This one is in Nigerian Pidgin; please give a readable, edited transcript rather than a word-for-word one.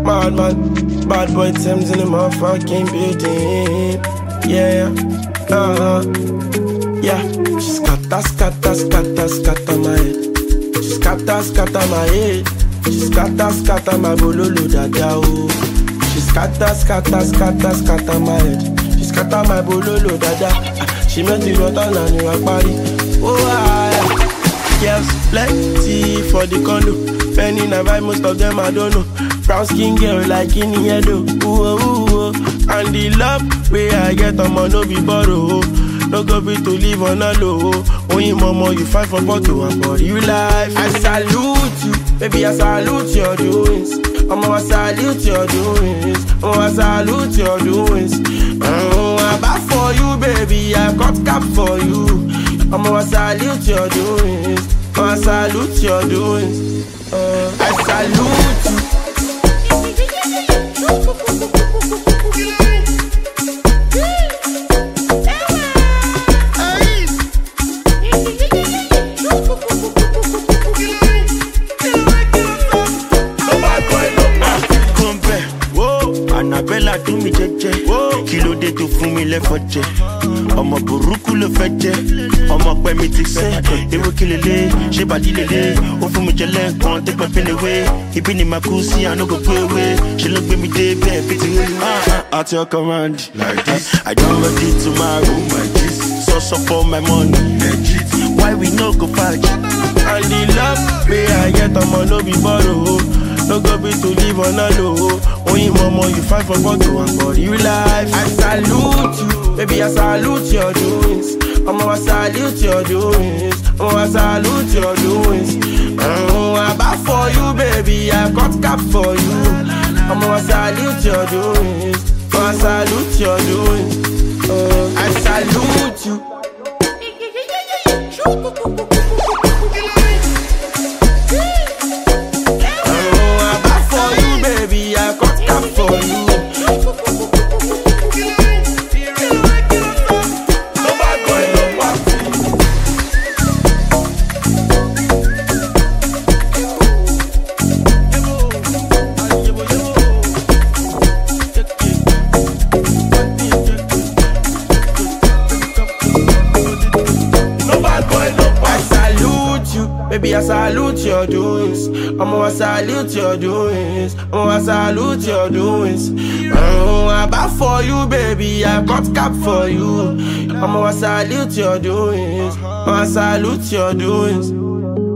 Madman, bad boy Thames in the motherfucking building. Yeah, yeah. She scatter my head. She scatter my head. She scatter my bololo dada oh. She scatter my head. She scatter my bololo dada. She make the water and you party. Oh ah. Girls plenty for the condo. Penny na buy most of them I don't know. Brown skin girl like in yellow. Ooh. And the love where I get on no be borrow. No go be to live on a low. Only mama you fight for bottle and for you life. I salute you, baby I salute your doings. I salute your doings. I salute your doings. I'm back for you baby, I got cap for you. I salute your doings. I salute your doings. I salute you. Annabella do mi jeje, kilo de to fún mi lẹ́fọ̀jẹ̀. Ọmọ burúkú ló fẹ́ jẹ́, ọmọ pẹ́ mi ti sẹ́. Ewo kí lele, ṣé bàdí lele? Ó fún mi jẹ lẹ́ẹ̀kan, take my pain away. Ibi ni màá kú sí, I no go go away. Ṣé ló gbé mi dé bẹ́ẹ̀ bí ti rí? At your command, like this. I don't ready tomorrow, my gist. So for my money, legit. Why we no go fight? And the love wey I get, ọmọ no be borrow. No go be to live on a low. Only mama you fight for bottle and for you life. I salute you, baby I salute your doings. I salute your doings. I salute your doings. I'm back for you baby, I got cap for you. I salute your doings. I salute your doings. I salute you. Baby, I salute your doings. I salute your doings. I salute your doings. I'm back for you, baby. I got cap for you. I salute your doings. I salute your doings.